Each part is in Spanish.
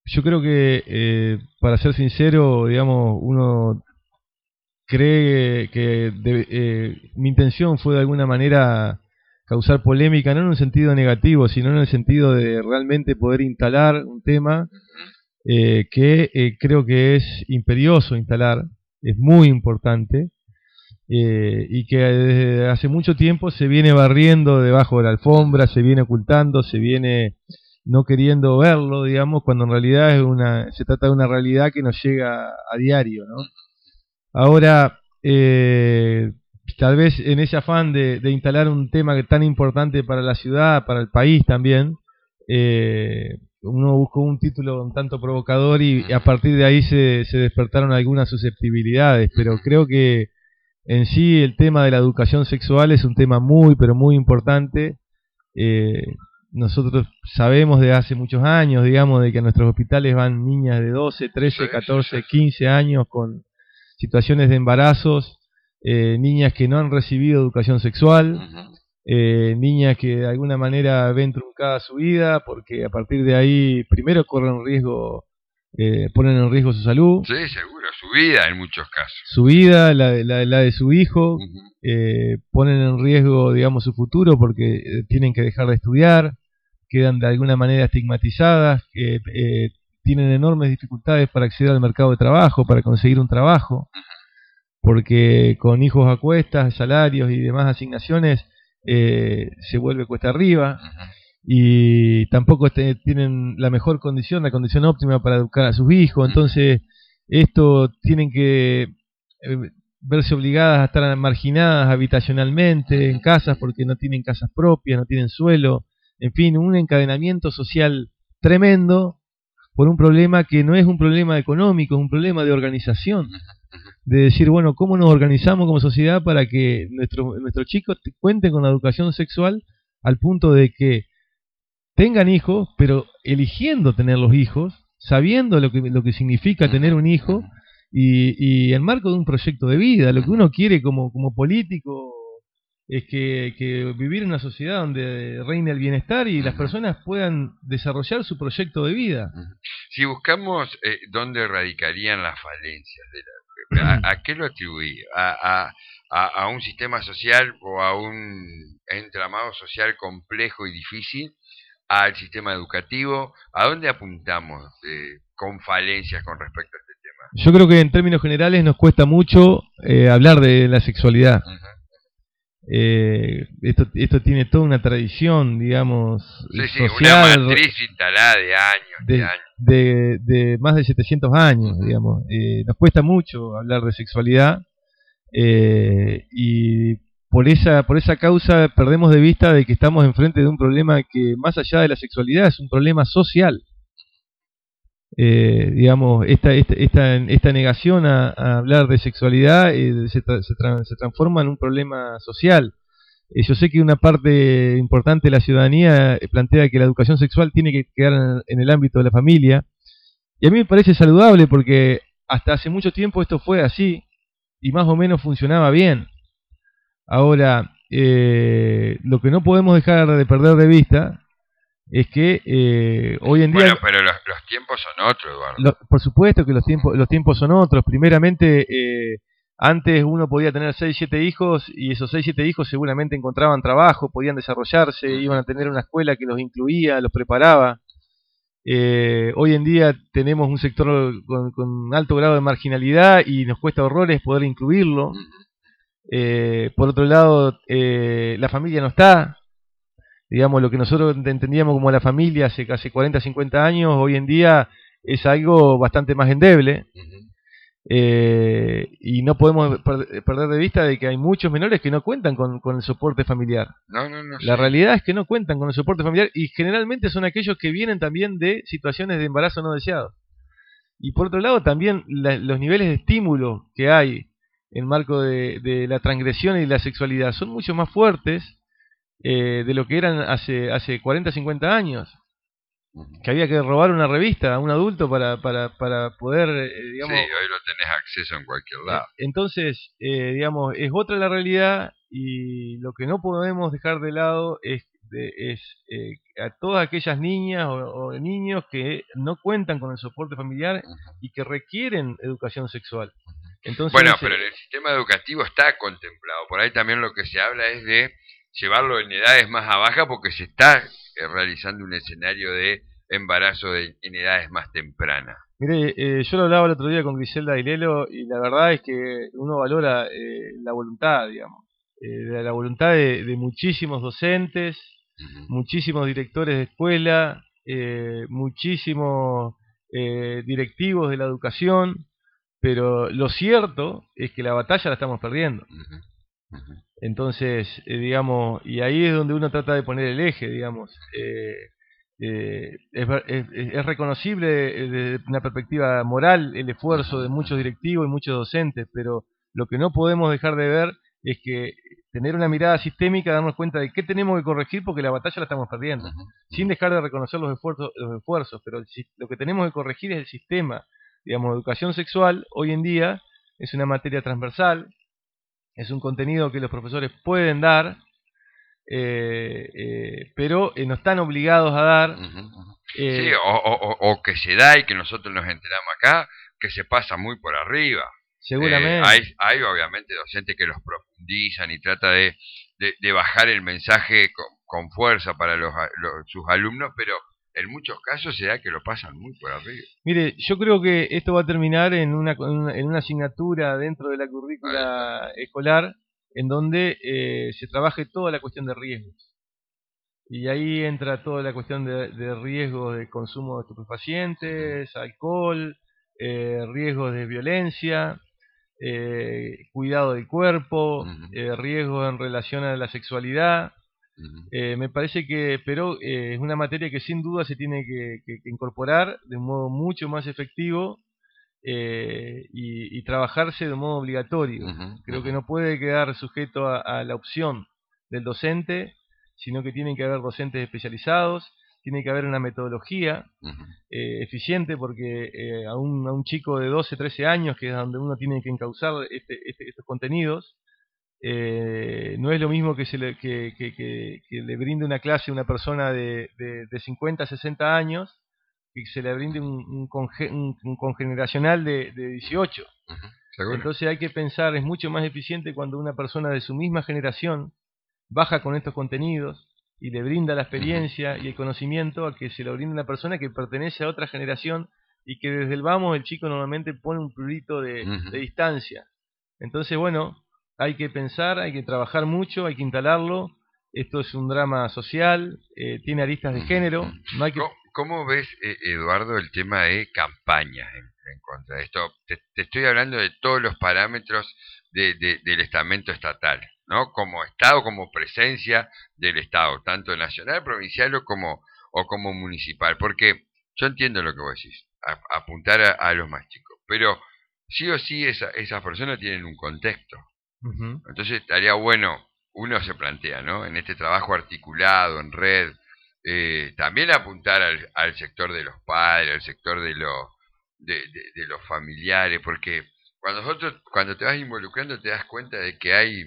yo creo que, para ser sincero, digamos, uno cree que mi intención fue de alguna manera causar polémica, no en un sentido negativo, sino en el sentido de realmente poder instalar un tema que creo que es imperioso instalar, es muy importante, y que desde hace mucho tiempo se viene barriendo debajo de la alfombra, se viene ocultando, se viene no queriendo verlo, digamos, cuando en realidad se trata de una realidad que nos llega a diario, ¿no? Ahora, tal vez en ese afán de instalar un tema tan importante para la ciudad, para el país también, uno buscó un título un tanto provocador y a partir de ahí se despertaron algunas susceptibilidades, pero creo que en sí el tema de la educación sexual es un tema muy, pero muy importante. Eh, Nosotros sabemos de hace muchos años, digamos, de que a nuestros hospitales van niñas de 12, 13, 14, 15 años con situaciones de embarazos, niñas que no han recibido educación sexual, niñas que de alguna manera ven truncada su vida porque a partir de ahí primero corren riesgo, ponen en riesgo su salud, Sí, seguro, su vida en muchos casos. su vida, la de su hijo, ponen en riesgo, digamos, su futuro porque tienen que dejar de estudiar, quedan de alguna manera estigmatizadas, tienen enormes dificultades para acceder al mercado de trabajo, para conseguir un trabajo, porque con hijos a cuestas, salarios y demás asignaciones se vuelve cuesta arriba, y tampoco tienen la mejor condición, la condición óptima para educar a sus hijos. Entonces esto tienen que verse obligadas a estar marginadas habitacionalmente en casas porque no tienen casas propias, no tienen suelo, en fin, un encadenamiento social tremendo por un problema que no es un problema económico, es un problema de organización, de decir, bueno, ¿cómo nos organizamos como sociedad para que nuestros chicos cuenten con la educación sexual al punto de que tengan hijos, pero eligiendo tener los hijos, sabiendo lo que significa tener un hijo, y en marco de un proyecto de vida? Lo que uno quiere como político es que vivir en una sociedad donde reine el bienestar y las personas puedan desarrollar su proyecto de vida. Si buscamos dónde radicarían las falencias de ¿a qué lo atribuí? ¿A un sistema social o a un entramado social complejo y difícil? ¿Al sistema educativo? ¿A dónde apuntamos con falencias con respecto a este tema? Yo creo que en términos generales nos cuesta mucho hablar de la sexualidad. Esto tiene toda una tradición, digamos, Sí, social, una matriz instalada de años, de más de 700 años, digamos. Nos cuesta mucho hablar de sexualidad, y por esa causa perdemos de vista de que estamos enfrente de un problema que, más allá de la sexualidad, es un problema social. Digamos, esta negación a hablar de sexualidad se transforma en un problema social. Yo sé que una parte importante de la ciudadanía plantea que la educación sexual tiene que quedar en el ámbito de la familia, y a mí me parece saludable porque hasta hace mucho tiempo esto fue así y más o menos funcionaba bien. Ahora, lo que no podemos dejar de perder de vista es que hoy en día... Bueno, pero los tiempos son otros, Eduardo. Por supuesto que los tiempos son otros. Primeramente, antes uno podía tener 6 7 hijos y esos 6 7 hijos seguramente encontraban trabajo, podían desarrollarse, iban a tener una escuela que los incluía, los preparaba. Hoy en día tenemos un sector con alto grado de marginalidad y nos cuesta horrores poder incluirlo. Por otro lado, la familia no está. Digamos, lo que nosotros entendíamos como la familia hace casi 40, 50 años, hoy en día es algo bastante más endeble. Y no podemos perder de vista de que hay muchos menores que no cuentan con el soporte familiar. La realidad es que no cuentan con el soporte familiar, y generalmente son aquellos que vienen también de situaciones de embarazo no deseado. Y por otro lado también los niveles de estímulo que hay en marco de la transgresión y la sexualidad son mucho más fuertes de lo que eran hace 40, 50 años, que había que robar una revista a un adulto para poder, digamos... Sí, hoy lo tenés acceso en cualquier lado. Entonces, digamos, es otra la realidad, y lo que no podemos dejar de lado es a todas aquellas niñas o niños que no cuentan con el soporte familiar y que requieren educación sexual. Entonces, bueno, pero en el sistema educativo está contemplado. Por ahí también lo que se habla es de llevarlo en edades más bajas porque se está realizando un escenario de embarazo en edades más tempranas. Mire, yo lo hablaba el otro día con Griselda Ailelo y la verdad es que uno valora la voluntad, digamos, la voluntad de muchísimos docentes, muchísimos directores de escuela, muchísimos directivos de la educación, pero lo cierto es que la batalla la estamos perdiendo. Entonces, digamos, y ahí es donde uno trata de poner el eje, digamos. Es reconocible desde una perspectiva moral el esfuerzo de muchos directivos y muchos docentes, pero lo que no podemos dejar de ver es que tener una mirada sistémica, darnos cuenta de qué tenemos que corregir porque la batalla la estamos perdiendo, sin dejar de reconocer los esfuerzos, pero lo que tenemos que corregir es el sistema. Digamos, educación sexual hoy en día es una materia transversal, es un contenido que los profesores pueden dar, pero no están obligados a dar. Sí, o que se da y que nosotros nos enteramos acá, que se pasa muy por arriba. Seguramente. Hay obviamente docentes que los profundizan y trata de bajar el mensaje con fuerza para sus alumnos, pero en muchos casos se da que lo pasan muy por arriba. Mire, yo creo que esto va a terminar en una asignatura dentro de la currícula escolar en donde se trabaje toda la cuestión de riesgos. Y ahí entra toda la cuestión de riesgos de consumo de estupefacientes, alcohol, riesgos de violencia, cuidado del cuerpo, riesgos en relación a la sexualidad. Me parece que, pero es una materia que sin duda se tiene que incorporar de un modo mucho más efectivo y trabajarse de un modo obligatorio. Creo que no puede quedar sujeto a la opción del docente, sino que tienen que haber docentes especializados, tiene que haber una metodología eficiente, porque a un chico de 12, 13 años, que es donde uno tiene que encauzar estos contenidos, no es lo mismo que le brinde una clase a una persona de 50, 60 años, que se le brinde un congeneracional de 18. Entonces hay que pensar, es mucho más eficiente cuando una persona de su misma generación baja con estos contenidos y le brinda la experiencia y el conocimiento a que se lo brinda una persona que pertenece a otra generación y que desde el vamos el chico normalmente pone un prurito de distancia. Entonces, bueno, hay que pensar, hay que trabajar mucho, hay que instalarlo. Esto es un drama social, tiene aristas de género. No hay que... ¿Cómo ves, Eduardo, el tema de campañas en contra de esto? Te estoy hablando de todos los parámetros del estamento estatal, ¿no? Como Estado, como presencia del Estado, tanto nacional, provincial o como municipal. Porque yo entiendo lo que vos decís, apuntar a los más chicos, pero sí o sí esas personas tienen un contexto. Entonces estaría bueno, uno se plantea, ¿no? En este trabajo articulado, en red, también apuntar al sector de los padres, al sector de los familiares, porque cuando te vas involucrando te das cuenta de que hay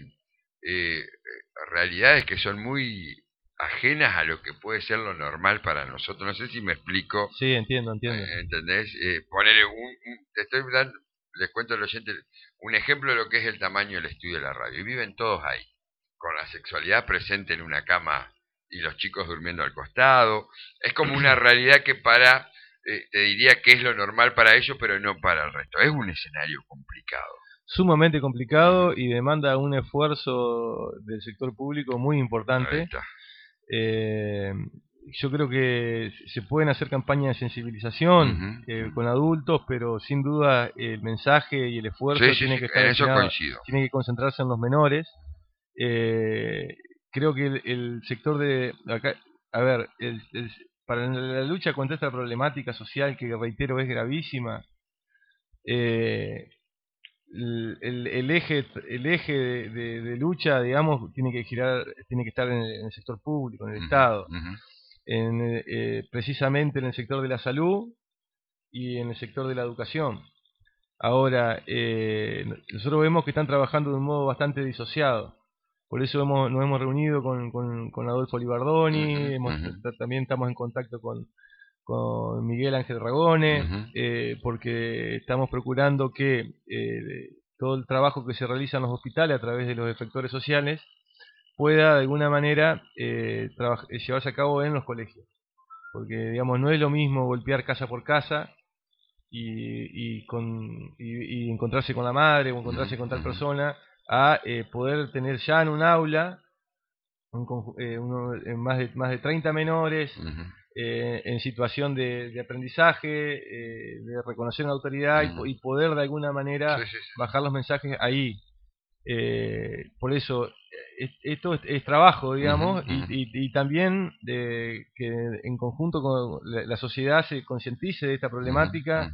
realidades que son muy ajenas a lo que puede ser lo normal para nosotros. No sé si me explico. Sí, entiendo. ¿Entendés? Ponerle te estoy dando, les cuento al oyente un ejemplo de lo que es el tamaño del estudio de la radio. Y viven todos ahí, con la sexualidad presente en una cama y los chicos durmiendo al costado. Es como una realidad que te diría que es lo normal para ellos, pero no para el resto. Es un escenario complicado. Sumamente complicado y demanda un esfuerzo del sector público muy importante. Yo creo que se pueden hacer campañas de sensibilización con adultos, pero sin duda el mensaje y el esfuerzo tiene que estar en eso coincido. Tiene que concentrarse en los menores. Creo que el sector de acá, a ver, para la lucha contra esta problemática social que reitero es gravísima, el eje de lucha, digamos, tiene que girar, tiene que estar en el sector público, en el Estado, precisamente en el sector de la salud y en el sector de la educación. Ahora, nosotros vemos que están trabajando de un modo bastante disociado. Por eso nos hemos reunido con Adolfo Libardoni, también estamos en contacto con Miguel Ángel Ragone, porque estamos procurando que todo el trabajo que se realiza en los hospitales a través de los efectores sociales pueda de alguna manera llevarse a cabo en los colegios. Porque, digamos, no es lo mismo golpear casa por casa y encontrarse con la madre o encontrarse con tal persona a poder tener ya en un aula más de 30 menores en situación de aprendizaje, de reconocer una autoridad y poder de alguna manera bajar los mensajes ahí. Por eso, esto es trabajo, digamos, y también que en conjunto con la sociedad se concientice de esta problemática.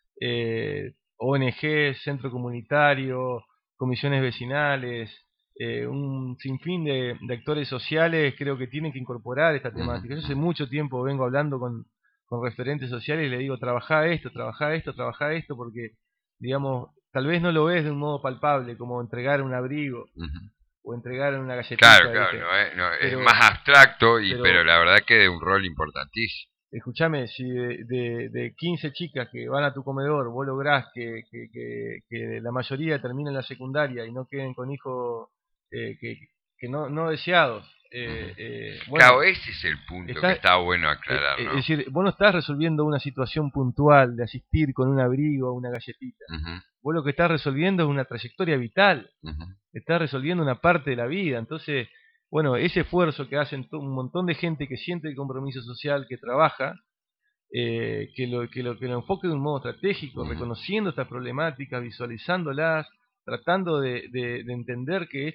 ONG, centro comunitario, comisiones vecinales, un sinfín de actores sociales creo que tienen que incorporar esta temática. Yo hace mucho tiempo vengo hablando con referentes sociales y le digo, trabajá esto, porque, digamos, tal vez no lo ves de un modo palpable, como entregar un abrigo o entregar una galletita. Claro, es más abstracto, pero la verdad que de un rol importantísimo. Escúchame, si de 15 chicas que van a tu comedor vos lográs que la mayoría terminen la secundaria y no queden con hijos que no deseados. Bueno, claro, ese es el punto que está bueno aclarar, ¿no? Es decir, vos no estás resolviendo una situación puntual de asistir con un abrigo o una galletita. Vos lo que estás resolviendo es una trayectoria vital. Estás resolviendo una parte de la vida. Entonces, bueno, ese esfuerzo que hacen un montón de gente que siente el compromiso social, que trabaja, que lo enfoque de un modo estratégico, reconociendo estas problemáticas, visualizándolas, tratando de entender que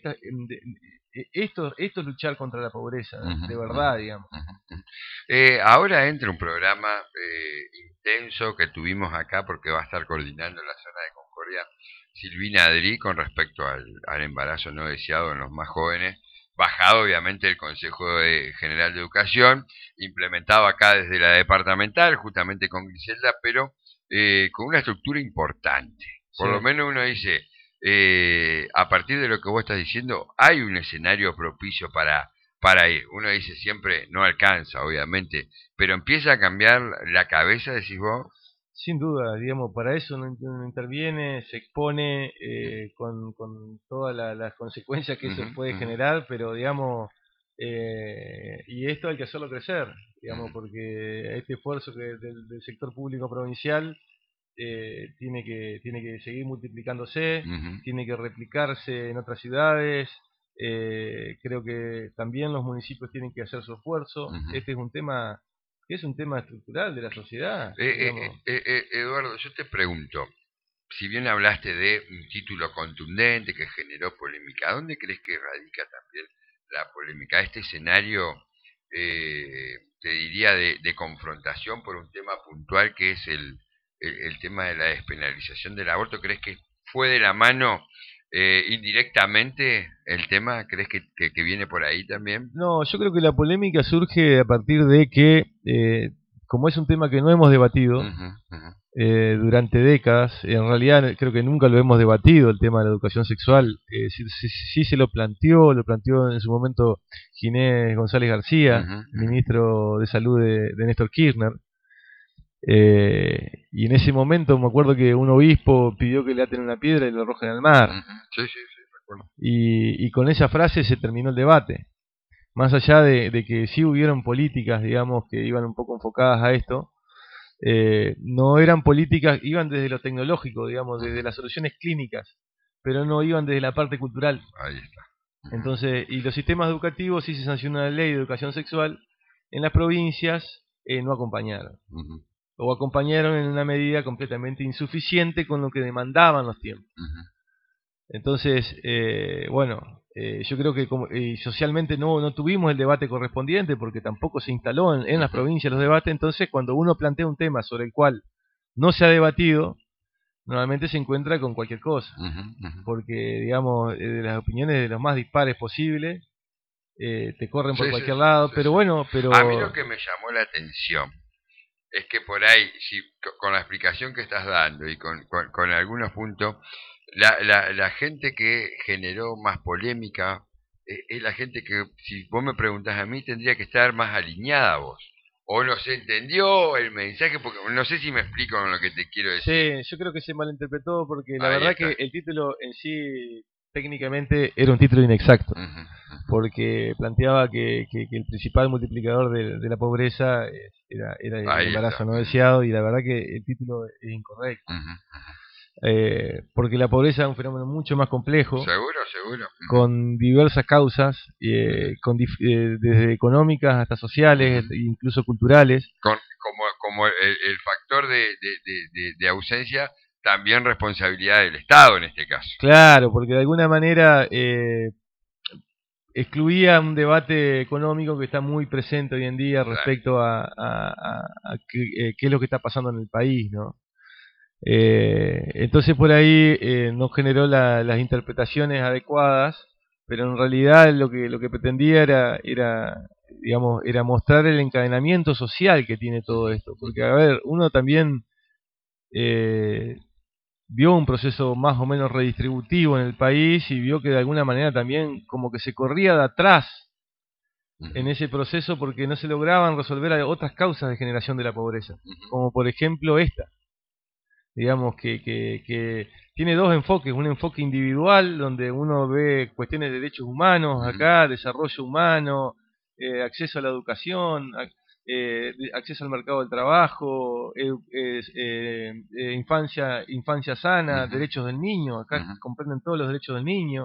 esto es luchar contra la pobreza, de verdad, digamos. Ahora entra un programa intenso que tuvimos acá porque va a estar coordinando en la zona de Concordia Silvina Adri con respecto al embarazo no deseado en los más jóvenes, bajado obviamente el Consejo General de Educación, implementado acá desde la departamental, justamente con Griselda, pero con una estructura importante. Por lo menos uno dice, a partir de lo que vos estás diciendo, hay un escenario propicio para ir. Uno dice siempre, no alcanza, obviamente, pero empieza a cambiar la cabeza, decís vos. Sin duda, digamos, para eso no interviene, se expone con todas las consecuencias que eso puede generar, pero digamos, y esto hay que hacerlo crecer, digamos, porque este esfuerzo del sector público provincial tiene que seguir multiplicándose, tiene que replicarse en otras ciudades. Creo que también los municipios tienen que hacer su esfuerzo. Este es un tema estructural de la sociedad. Eduardo, yo te pregunto, si bien hablaste de un título contundente que generó polémica, ¿dónde crees que radica también la polémica? Este escenario, te diría, de confrontación por un tema puntual que es el tema de la despenalización del aborto, ¿crees que fue de la mano indirectamente el tema? ¿Crees que viene por ahí también? No, yo creo que la polémica surge a partir de que, como es un tema que no hemos debatido durante décadas, en realidad creo que nunca lo hemos debatido, el tema de la educación sexual. Sí se lo planteó en su momento Ginés González García, ministro de Salud de Néstor Kirchner. Y en ese momento me acuerdo que un obispo pidió que le aten una piedra y lo arrojen al mar. Sí, me acuerdo. Y con esa frase se terminó el debate. Más allá de que sí hubieron políticas, digamos, que iban un poco enfocadas a esto, no eran políticas, iban desde lo tecnológico, digamos, desde las soluciones clínicas, pero no iban desde la parte cultural. Ahí está. Entonces, y los sistemas educativos, sí se sancionó la ley de educación sexual, en las provincias no acompañaron. O acompañaron en una medida completamente insuficiente con lo que demandaban los tiempos. Entonces, bueno, yo creo que socialmente no tuvimos el debate correspondiente porque tampoco se instaló en las provincias los debates. Entonces, cuando uno plantea un tema sobre el cual no se ha debatido, normalmente se encuentra con cualquier cosa. Porque, digamos, de las opiniones de los más dispares posibles, te corren por cualquier lado. Pero bueno, a mí lo que me llamó la atención es que por ahí, si, con la explicación que estás dando y con algunos puntos, la gente que generó más polémica es la gente que, si vos me preguntás a mí, tendría que estar más alineada a vos. O no se entendió el mensaje, porque no sé si me explico con lo que te quiero decir. Sí, yo creo que se malinterpretó porque la Ahí verdad que está. el título en sí técnicamente era un título inexacto, Ujú, porque planteaba que el principal multiplicador de la pobreza era el ahí embarazo está. no deseado, y la verdad que el título es incorrecto, Ujú. porque la pobreza es un fenómeno mucho más complejo, Seguro, seguro. Ujú, con diversas causas, ujú, desde económicas hasta sociales, ujú. e incluso culturales. Como el factor de ausencia, también responsabilidad del Estado en este caso. Claro, porque de alguna manera excluía un debate económico que está muy presente hoy en día Claro. respecto a qué es lo que está pasando en el país, ¿no? Entonces por ahí no generó las interpretaciones adecuadas, pero en realidad lo que pretendía digamos, era mostrar el encadenamiento social que tiene todo Ujú, esto, porque ujú, a ver, uno también eh, vio un proceso más o menos redistributivo en el país y vio que de alguna manera también como que se corría de atrás en ujú, ese proceso porque no se lograban resolver otras causas de generación de la pobreza, ujú, como por ejemplo esta, digamos que tiene dos enfoques, un enfoque individual donde uno ve cuestiones de derechos humanos ujú, acá, desarrollo humano, acceso a la educación, acceso al mercado del trabajo, infancia sana, ujú, derechos del niño, acá ujú. comprenden todos los derechos del niño.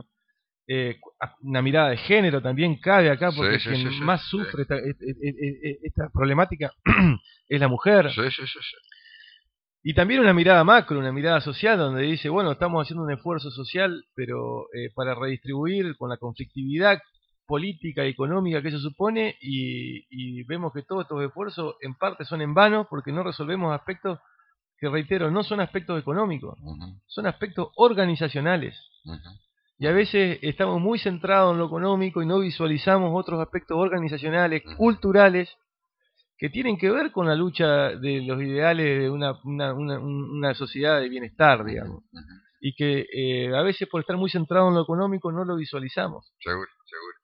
Una mirada de género también cabe acá Sí, porque sí, quien sí, sí, más sí. sufre esta problemática es la mujer. Sí, sí, sí, sí. Y también una mirada macro, una mirada social, donde dice, bueno, estamos haciendo un esfuerzo social, pero para redistribuir con la conflictividad política y económica que eso supone, y vemos que todos estos esfuerzos en parte son en vano porque no resolvemos aspectos que, reitero, no son aspectos económicos, Ujú, son aspectos organizacionales. ujú, Y a ujú, veces estamos muy centrados en lo económico y no visualizamos otros aspectos organizacionales, ujú, culturales, que tienen que ver con la lucha de los ideales de una sociedad de bienestar, ujú, digamos. ujú. Y que a veces por estar muy centrado en lo económico no lo visualizamos. Seguro, seguro.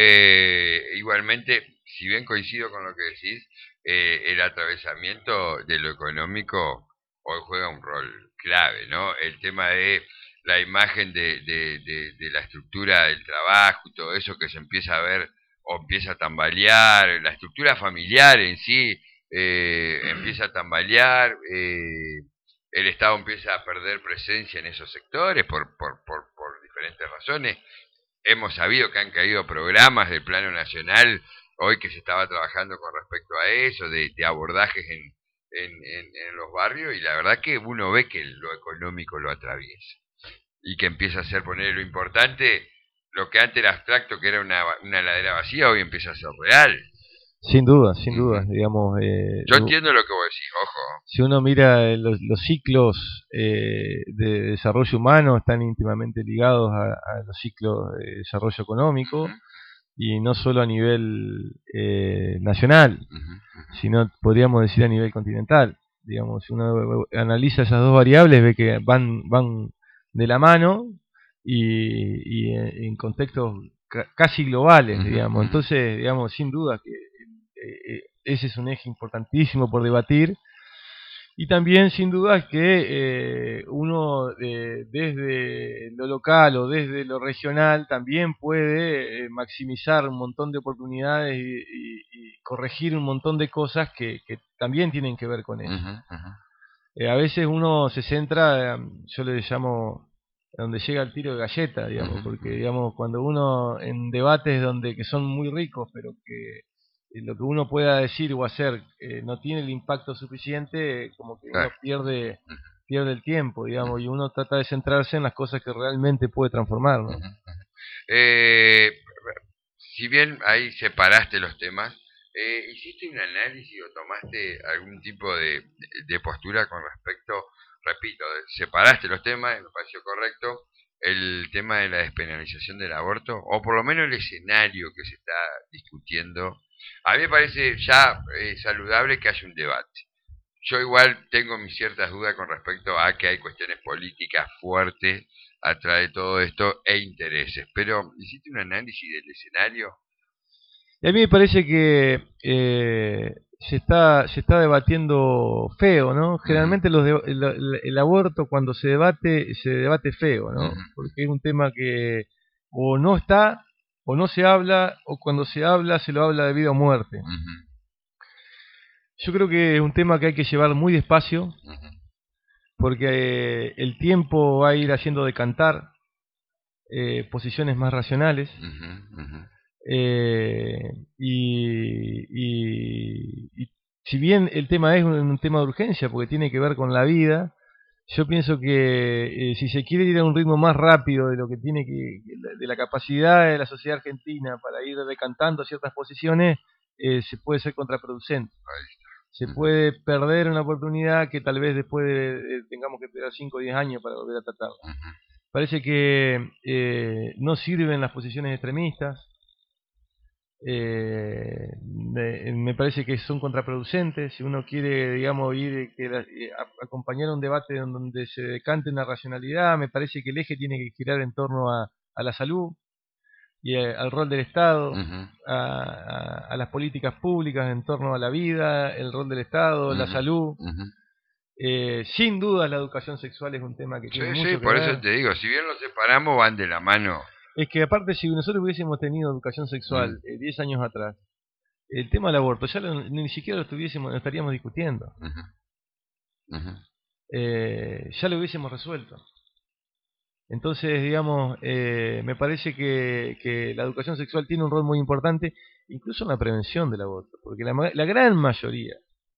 Igualmente, si bien coincido con lo que decís, el atravesamiento de lo económico hoy juega un rol clave, ¿no? El tema de la imagen de la estructura del trabajo y todo eso que se empieza a ver o empieza a tambalear, la estructura familiar en sí empieza a tambalear, el Estado empieza a perder presencia en esos sectores por diferentes razones. Hemos sabido que han caído programas del plano nacional hoy que se estaba trabajando con respecto a eso, de abordajes en los barrios, y la verdad que uno ve que lo económico lo atraviesa y que empieza a ser poner lo importante, lo que antes era abstracto, que era una ladera vacía, hoy empieza a ser real. Sin duda, Ujú. digamos, Yo entiendo lo que vos decís, ojo. si uno mira los ciclos de desarrollo humano están íntimamente ligados a los ciclos de desarrollo Ujú, económico, y no solo a nivel nacional, ujú, ujú. sino podríamos decir a nivel continental. Digamos, si uno analiza esas dos variables, ve que van de la mano y en contextos casi globales, Ujú, digamos. ujú, Entonces, digamos, sin duda que ese es un eje importantísimo por debatir. Y también, sin duda, que uno desde lo local o desde lo regional también puede maximizar un montón de oportunidades y corregir un montón de cosas que también tienen que ver con eso. ujú, ujú, A veces uno se centra, yo le llamo donde llega el tiro de galleta, digamos, ujú, porque ujú. digamos cuando uno en debates donde que son muy ricos, pero que lo que uno pueda decir o hacer no tiene el impacto suficiente, como que uno Claro. pierde el tiempo, Ujú, digamos, y uno trata de centrarse en las cosas que realmente puede transformar, ¿no? ujú. Eh, si bien ahí separaste los temas, ¿hiciste un análisis o tomaste algún tipo de postura con respecto, repito, separaste los temas, me pareció correcto, el tema de la despenalización del aborto, o por lo menos el escenario que se está discutiendo? A mí me parece ya saludable que haya un debate. yo igual tengo mis ciertas dudas con respecto a que hay cuestiones políticas fuertes atrás de todo esto e intereses. Pero, ¿hiciste un análisis del escenario? Y a mí me parece que se está debatiendo feo, ¿no? Ujú, Generalmente el aborto cuando se debate feo, ¿no? ujú, Porque es un tema que o no está, o no se habla, o cuando se habla, se lo habla de vida o muerte. ujú, Yo creo que es un tema que hay que llevar muy despacio, ujú, porque el tiempo va a ir haciendo decantar posiciones más racionales. ujú, ujú, Eh, y si bien el tema es un tema de urgencia, porque tiene que ver con la vida, yo pienso que si se quiere ir a un ritmo más rápido de lo que tiene de la capacidad de la sociedad argentina para ir decantando ciertas posiciones, se puede ser contraproducente. ahí Se está, ujú, puede perder una oportunidad que tal vez después tengamos que esperar 5 o 10 años para volver a tratarla. ujú. Parece que no sirven las posiciones extremistas, me parece que son contraproducentes. Si uno quiere, digamos, acompañar un debate donde se decante una racionalidad, me parece que el eje tiene que girar en torno a la salud y al rol del Estado, Ujú, a las políticas públicas en torno a la vida, el rol del Estado, la ujú, salud. ujú. Sin duda la educación sexual es un tema que Sí, tiene sí, mucho que por eso ver. te digo, si bien los separamos, van de la mano. Es que aparte si nosotros hubiésemos tenido educación Mm, sexual 10 años atrás, el tema del aborto ya ni siquiera lo estaríamos discutiendo. ujú, ujú, Ya lo hubiésemos resuelto. Entonces, digamos, me parece que la educación sexual tiene un rol muy importante, incluso en la prevención del aborto, porque la gran mayoría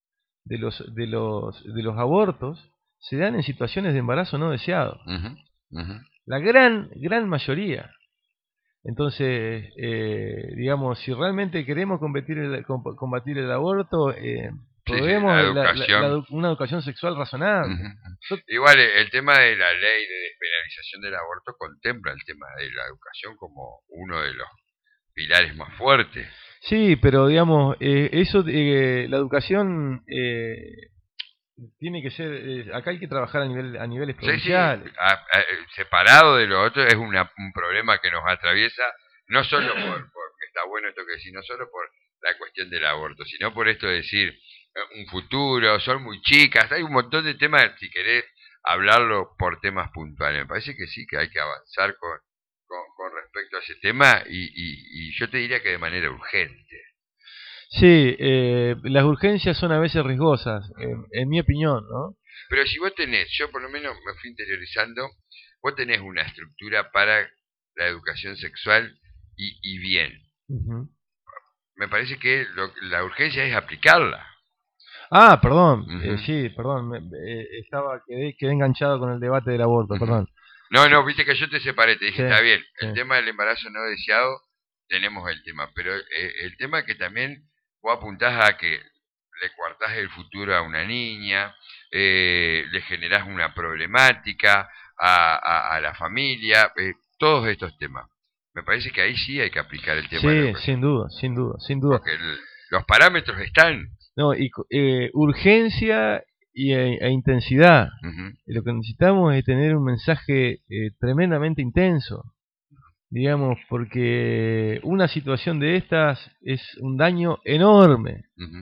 de los abortos se dan en situaciones de embarazo no deseado. ujú, ujú. La gran mayoría. Entonces, digamos, si realmente queremos combatir el aborto, Sí, sí, la probemos educación. una educación sexual razonable. Ujú. Igual el tema de la ley de despenalización del aborto contempla el tema de la educación como uno de los pilares más fuertes. Sí, pero digamos, la educación tiene que ser, acá hay que trabajar a niveles Sí, sí, provinciales. separado de lo otro es un problema que nos atraviesa, no solo porque está bueno esto que decís, no solo por la cuestión del aborto, sino por esto de decir un futuro, son muy chicas, hay un montón de temas, si querés hablarlo por temas puntuales. Me parece que sí, que hay que avanzar con respecto a ese tema y yo te diría que de manera urgente. Sí, las urgencias son a veces riesgosas, en mi opinión, ¿no? Pero si vos tenés, yo por lo menos me fui interiorizando, vos tenés una estructura para la educación sexual y bien. Ujú. Me parece que la urgencia es aplicarla. Ah, perdón, Ujú, sí, perdón, quedé enganchado con el debate del aborto, ujú. perdón. No, no, viste que yo te separé, te dije, Sí, está bien, sí, el tema del embarazo no deseado, tenemos el tema, pero el tema que también vos apuntás a que le cuartás el futuro a una niña, le generás una problemática a la familia, todos estos temas. Me parece que ahí sí hay que aplicar el tema de la sí, educación, sin duda, sin duda, sin duda. porque los parámetros están. No, urgencia e intensidad. Ujú, Lo que necesitamos es tener un mensaje tremendamente intenso, digamos, porque una situación de estas es un daño enorme ujú,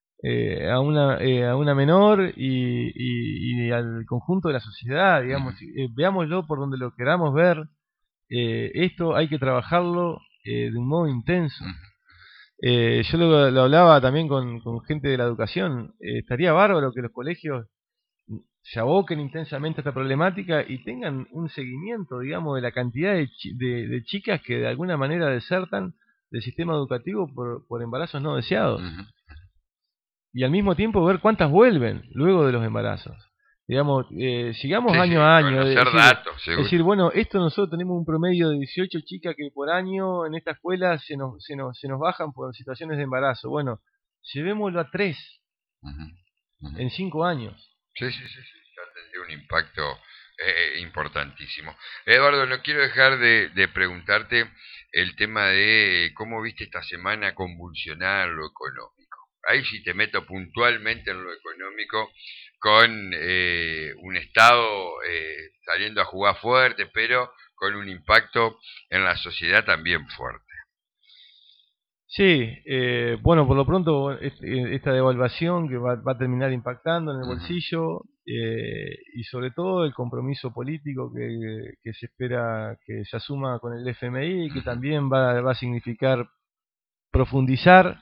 a una menor y al conjunto de la sociedad, ujú, digamos. Veámoslo por donde lo queramos ver, esto hay que trabajarlo de un modo intenso. ujú. Yo lo hablaba también con gente de la educación. Estaría bárbaro que los colegios se aboquen intensamente a esta problemática y tengan un seguimiento, digamos, de la cantidad de chicas que de alguna manera desertan del sistema educativo por embarazos no deseados. Ujú. Y al mismo tiempo ver cuántas vuelven luego de los embarazos. Digamos, sigamos Sí, año sí, a año, conocer datos, decir, seguro. bueno, esto nosotros tenemos un promedio de 18 chicas que por año en esta escuela se nos bajan por situaciones de embarazo. Bueno, llevémoslo a 3 Ujú, ujú. en 5 años. Sí, sí, sí, sí, ya tendría un impacto importantísimo. Eduardo, no quiero dejar de preguntarte el tema de cómo viste esta semana convulsionar lo económico. ahí sí te meto puntualmente en lo económico, con un Estado saliendo a jugar fuerte, pero con un impacto en la sociedad también fuerte. Sí, bueno, por lo pronto esta devaluación que va a terminar impactando en el Ujú, bolsillo y sobre todo el compromiso político que se espera que se asuma con el FMI y que ujú, también va a significar profundizar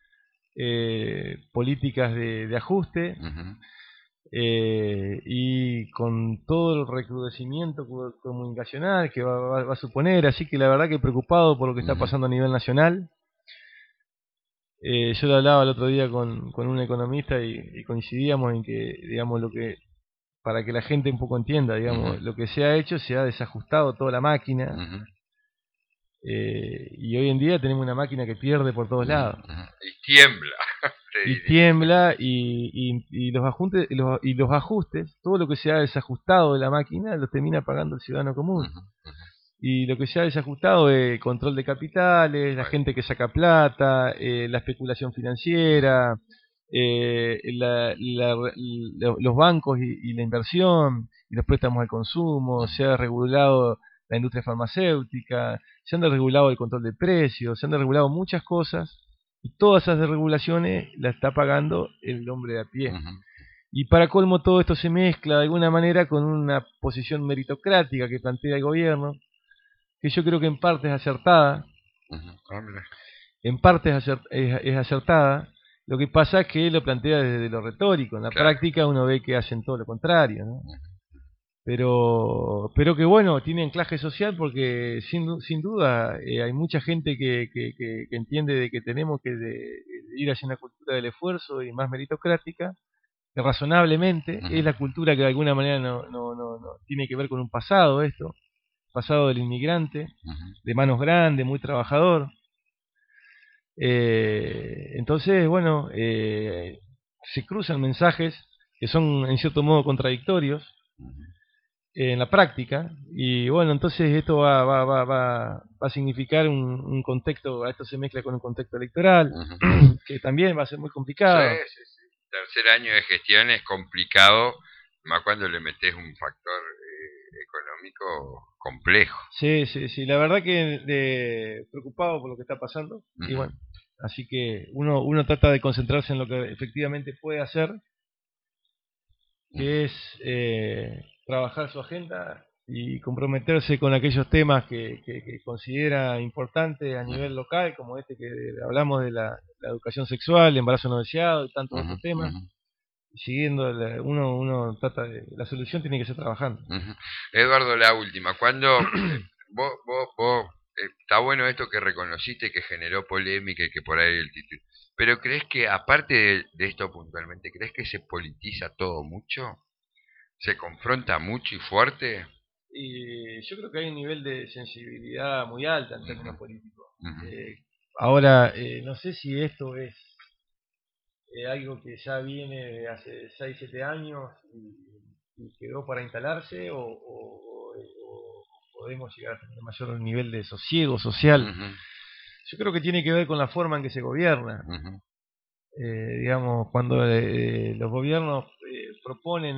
políticas de ajuste ujú, y con todo el recrudecimiento comunicacional que va a suponer, así que la verdad que preocupado por lo que está ujú, pasando a nivel nacional. Yo lo hablaba el otro día con un economista y coincidíamos en que, digamos, para que la gente un poco entienda, ujú, digamos, lo que se ha hecho, se ha desajustado toda la máquina ujú, y hoy en día tenemos una máquina que pierde por todos ujú, lados. ujú. Y tiembla, te Y diría. tiembla y los ajustes, todo lo que se ha desajustado de la máquina lo termina pagando el ciudadano común. Ujú, ujú. Y lo que se ha desajustado es control de capitales, la Ahí gente que saca plata, la especulación está. financiera, los bancos y la inversión y los préstamos al consumo, Ujú, se ha regulado la industria farmacéutica, se han desregulado el control de precios, se han desregulado muchas cosas y todas esas desregulaciones las está pagando el hombre de a pie. ujú, Y para colmo todo esto se mezcla de alguna manera con una posición meritocrática que plantea el gobierno, que yo creo que en parte es acertada, ujú. Ah, mira. en parte es acertada, lo que pasa es que lo plantea desde lo retórico, en la Claro. práctica uno ve que hacen todo lo contrario, ¿no? Ujú, Pero que bueno, tiene anclaje social porque sin duda hay mucha gente que entiende de que tenemos que ir hacia una cultura del esfuerzo y más meritocrática, que razonablemente ujú, es la cultura que de alguna manera no tiene que ver con un pasado esto, pasado del inmigrante, ujú, de manos grandes, muy trabajador. Entonces, bueno, se cruzan mensajes que son en cierto modo contradictorios ujú, en la práctica y bueno, entonces esto va a significar un contexto, esto se mezcla con un contexto electoral ujú. que también va a ser muy Sí, complicado. sí, sí. Tercer año de gestión es complicado, más cuando le metes un factor económico complejo. Sí, sí, sí, la verdad que preocupado por lo que está pasando y Ujú, bueno, así que uno trata de concentrarse en lo que efectivamente puede hacer, ujú, que es trabajar su agenda y comprometerse con aquellos temas que considera importantes a ujú, nivel local, como este que hablamos de la educación sexual, el embarazo no deseado y tantos ujú, otros temas. ujú, Siguiendo, uno trata de, la solución tiene que ser trabajando. ujú. Eduardo, la última. Cuando está bueno esto que reconociste que generó polémica y que por ahí el título. Pero ¿crees que, aparte de esto puntualmente, crees que se politiza todo mucho? ¿Se confronta mucho y fuerte? Y yo creo que hay un nivel de sensibilidad muy alta en Ujú, términos políticos. ujú, Eh, Ahora, no sé si esto es algo que ya viene de hace 6 7 años y quedó para instalarse o podemos llegar a tener mayor nivel de sosiego social. ujú, Yo creo que tiene que ver con la forma en que se gobierna. ujú, Digamos, cuando los gobiernos proponen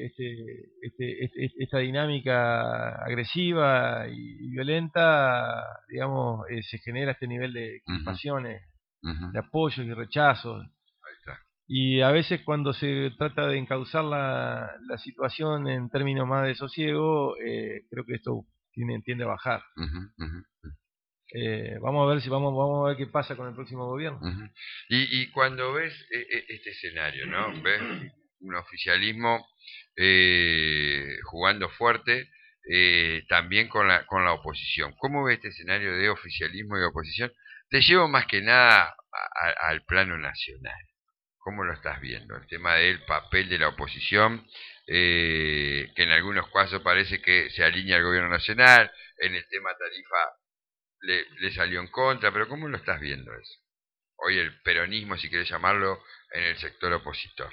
esta dinámica agresiva y violenta, digamos, se genera este nivel de ujú, crispaciones, ujú. de apoyos y rechazos. Ahí está. Y a veces cuando se trata de encauzar la situación en términos más de sosiego, creo que esto tiende a bajar. Ujú, ujú, Vamos a ver si vamos a ver qué pasa con el próximo gobierno. ujú. Y cuando ves este escenario, ¿no? Ves un oficialismo jugando fuerte, también con la oposición. ¿Cómo ves este escenario de oficialismo y oposición? Te llevo más que nada al plano nacional. ¿Cómo lo estás viendo? El tema del papel de la oposición, que en algunos casos parece que se alinea al gobierno nacional, en el tema tarifa le salió en contra, pero ¿cómo lo estás viendo eso? Hoy el peronismo, si querés llamarlo, en el sector opositor.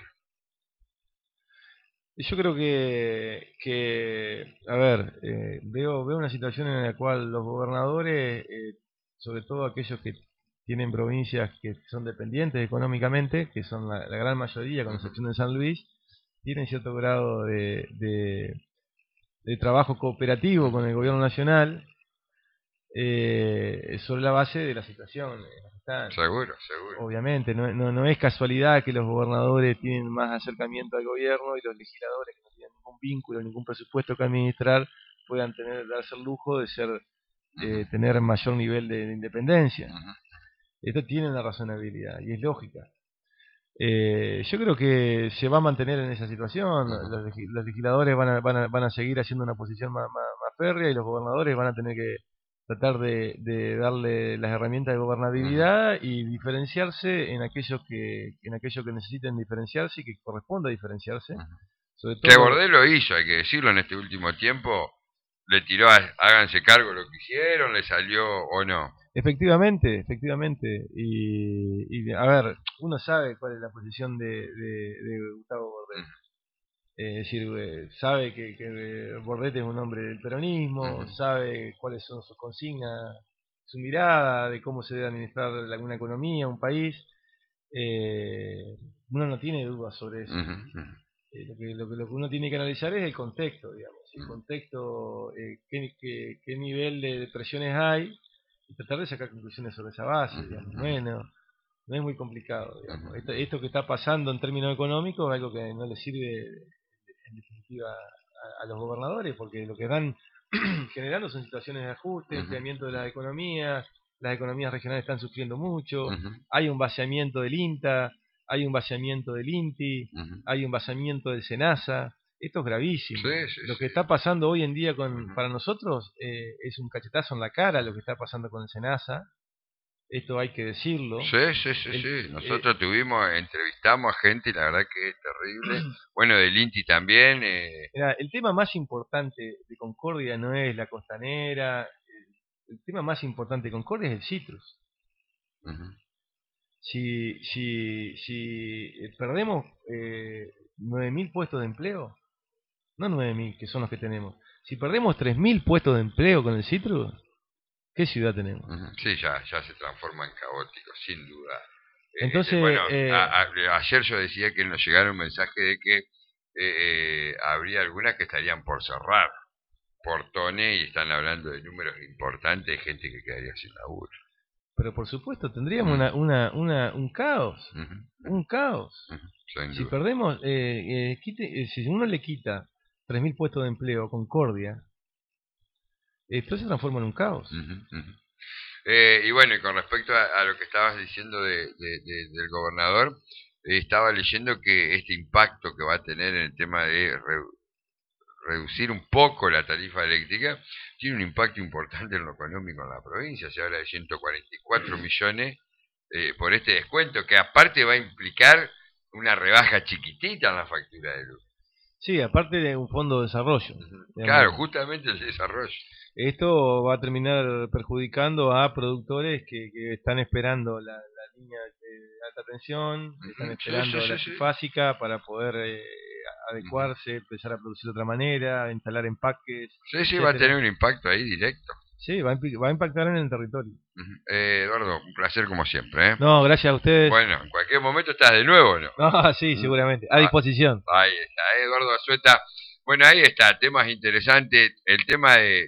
Y yo creo a ver, veo una situación en la cual los gobernadores, sobre todo aquellos que tienen provincias que son dependientes económicamente, que son la gran mayoría, con excepción de San Luis, tienen cierto grado de trabajo cooperativo con el gobierno nacional, sobre la base de la situación en la que están. Seguro, seguro. Obviamente, no es casualidad que los gobernadores tienen más acercamiento al gobierno y los legisladores, que no tienen ningún vínculo, ningún presupuesto que administrar, puedan darse el lujo de tener mayor nivel de independencia. Esto tiene una razonabilidad y es lógica. Yo creo que se va a mantener en esa situación. Los legisladores van a seguir haciendo una posición más férrea, y los gobernadores van a tener que tratar de darle las herramientas de gobernabilidad y diferenciarse en aquello que necesiten diferenciarse y que corresponda diferenciarse. Sobre todo, que Bordé lo hizo, hay que decirlo, en este último tiempo. Le tiró háganse cargo lo que hicieron, le salió o no. Efectivamente. Y a ver, uno sabe cuál es la posición de Gustavo Bordet. Es decir, sabe que Bordet es un hombre del peronismo, sabe cuáles son sus consignas, su mirada de cómo se debe administrar una economía, un país. Uno no tiene dudas sobre eso. Lo que uno tiene que analizar es el contexto, digamos. El contexto, qué nivel de presiones hay, y tratar de sacar conclusiones sobre esa base, digamos. Bueno, no es muy complicado, digamos. Esto que está pasando en términos económicos es algo que no le sirve en definitiva a los gobernadores, porque lo que están generando son situaciones de ajuste, enfriamiento de las economías regionales están sufriendo mucho, hay un vaciamiento del INTA, hay un vaciamiento del INTI, hay un vaciamiento del SENASA. Esto es gravísimo. Lo que está pasando hoy en día para nosotros es un cachetazo en la cara, lo que está pasando con el SENASA. Esto hay que decirlo. Sí. Nosotros entrevistamos a gente y la verdad que es terrible. Bueno, del INTI también. Mira, el tema más importante de Concordia no es la costanera. El tema más importante de Concordia es el citrus. Si perdemos 9.000 puestos de empleo, no 9.000 que son los que tenemos, si perdemos 3.000 puestos de empleo con el citrus, ¿qué ciudad tenemos? Sí, ya se transforma en caótico, sin duda. Entonces, ayer yo decía que nos llegaron un mensaje de que habría algunas que estarían por cerrar portones y están hablando de números importantes de gente que quedaría sin laburo. Pero por supuesto, tendríamos un caos. Un caos. Si perdemos, si uno le quita 3.000 puestos de empleo a Concordia, esto se transforma en un caos. Y bueno, y con respecto a lo que estabas diciendo del gobernador, estaba leyendo que este impacto que va a tener en el tema de reducir un poco la tarifa eléctrica tiene un impacto importante en lo económico en la provincia. Se habla de 144 millones por este descuento, que aparte va a implicar una rebaja chiquitita en la factura de luz. Sí, aparte de un fondo de desarrollo. Claro, justamente el desarrollo. Esto va a terminar perjudicando a productores que están esperando la línea de alta tensión, están esperando la trifásica para poder adecuarse, empezar a producir de otra manera, instalar empaques. Sí, va a tener un impacto ahí directo. Sí, va a impactar en el territorio. Eduardo, un placer como siempre. No, gracias a ustedes. Bueno, en cualquier momento estás de nuevo, ¿no? No, sí, seguramente. A disposición. Ahí está, Eduardo Azueta. Bueno, ahí está, temas interesantes. El tema el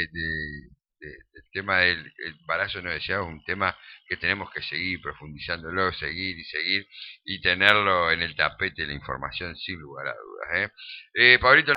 tema del embarazo no deseado es un tema que tenemos que seguir profundizándolo, seguir y tenerlo en el tapete de la información sin lugar a dudas. Pablito.